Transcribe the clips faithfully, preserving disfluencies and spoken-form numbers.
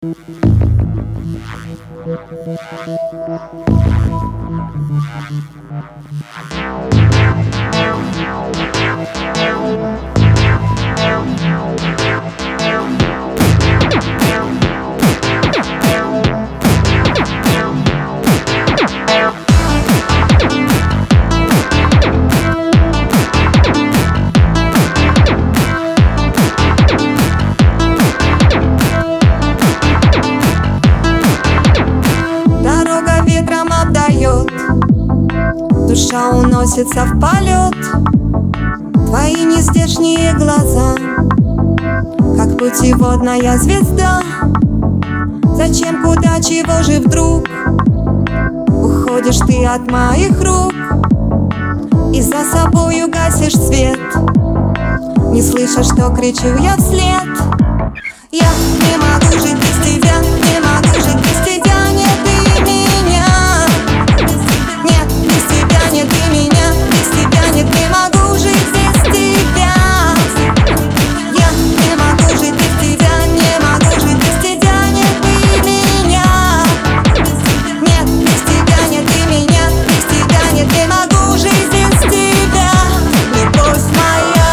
Дорога ветром обдает, душа уносится в полет. Твои нездешние глаза, как путеводная звезда. Зачем, куда, чего же вдруг уходишь ты от моих рук и за собою гасишь свет? Не слыша, что кричу я вслед. Я не могу жить без тебя, не могу жить без тебя. Нет, ты меня. Нет, без тебя нет ты меня. Без тебя нет, не могу жить без тебя. Я не могу жить без тебя, не могу жить без тебя. Нет, ты меня. Нет, без тебя нет ты меня. Без тебя нет, не могу жить без тебя. Любовь моя.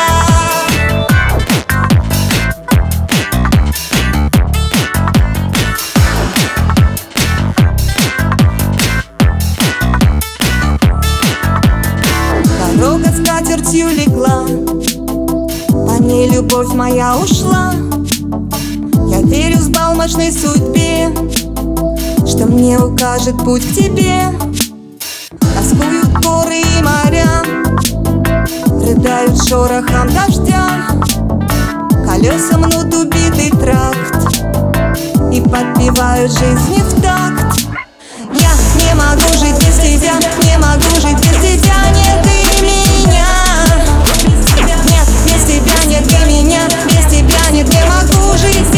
Дорога скатертью легла, по ней любовь моя ушла. Я верю взбалмошной судьбе, что мне укажет путь к тебе. Тоскуют горы и моря, рыдают шорохом дождя. Колеса мнут убитый тракт и подпевают жизни в такт. Я не могу жить без тебя, не могу жить без тебя. Нет, ты меня. Нет, без тебя нет ты меня. Без тебя нет, не могу жить.